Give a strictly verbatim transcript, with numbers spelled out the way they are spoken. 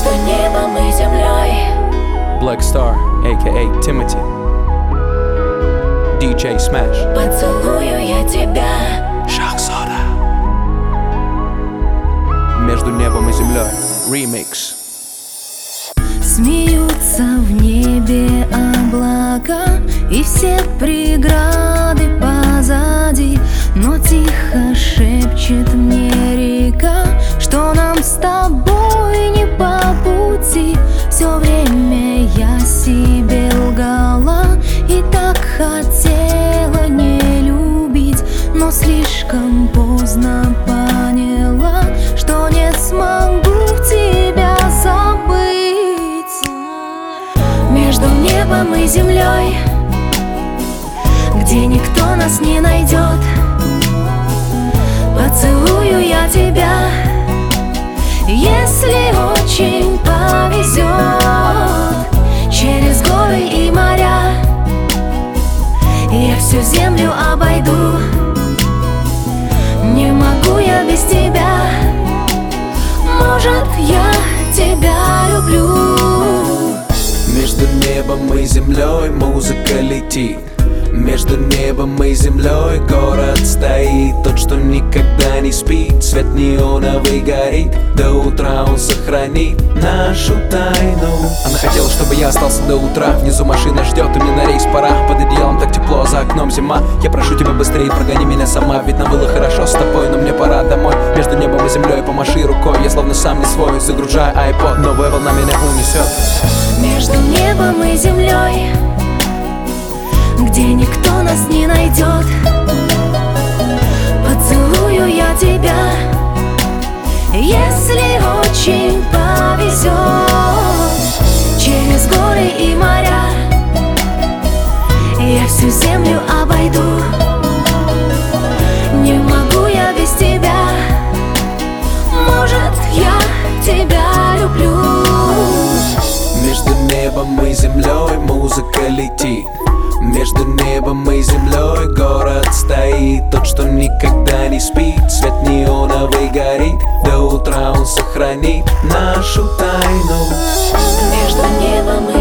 Между небом и землей. Black Star, а ка а. Timothy, ди джей Smash. Поцелую я тебя. Шахзода. Между небом и землей. Remix. Смеются в небе облака, и все преграды позади. Но тихо шепчет мне река, что нам с тобой не по пути. Все время я себе лгала и так хотела не любить, но слишком поздно поняла, что не смогу тебя забыть. Между небом и землей, где никто нас не найдет, поцелую я тебя, если очень повезет. Через горы и моря я всю землю обойду. Не могу я без тебя, может, я тебя люблю. Между небом и землей музыка летит. Между небом и землей город стоит, тот, что никогда не спит. Свет неоновый горит, до утра он сохранит нашу тайну. Она хотела, чтобы я остался до утра. Внизу машина ждет, и мне на рейс пора. Под одеялом так тепло, за окном зима. Я прошу тебя быстрее, прогони меня сама. Ведь нам было хорошо с тобой, но мне пора домой. Между небом и землей помаши рукой. Я словно сам не свой, загружаю iPod. Новая волна меня унесет. Между небом и землей, где никто нас не найдет, поцелую я тебя, если очень повезет. Через горы и моря я всю землю обойду. Не могу я без тебя, может, я тебя люблю. Между небом и землей музыка летит. Между небом и землей город стоит, тот, что никогда не спит. Свет неоновый горит, до утра он сохранит нашу тайну. Между небом и